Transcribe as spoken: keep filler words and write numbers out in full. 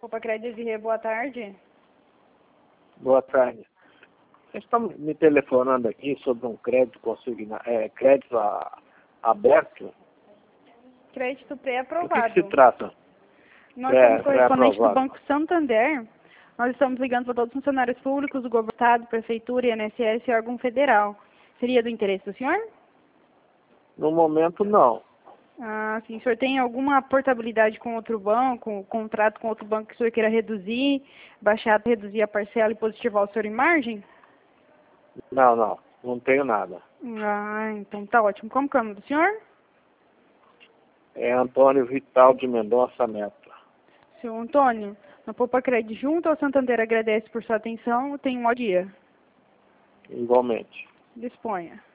Poupa Crédito Desirê, boa tarde. Boa tarde. Vocês estão me telefonando aqui sobre um crédito consigna, é, crédito a, aberto? Crédito Do pré-aprovado. que, que se trata? Nós Pré- somos correspondente do pré-aprovado. Banco Santander. Nós estamos ligando para todos os funcionários públicos, do governo, Estado, Prefeitura, I N S S e órgão federal. Seria do interesse do senhor? No momento, não. Ah, sim. O senhor tem alguma portabilidade com outro banco, contrato com outro banco que o senhor queira reduzir, baixar, reduzir a parcela e positivar o senhor em margem? Não, não. Não tenho nada. Ah, então tá ótimo. Como que é o nome do senhor? É Antônio Vital de Mendonça Neto. Seu Antônio, na Poupa Crédito junto ao Santander agradece por sua atenção. Tenha um bom dia. Igualmente. Disponha.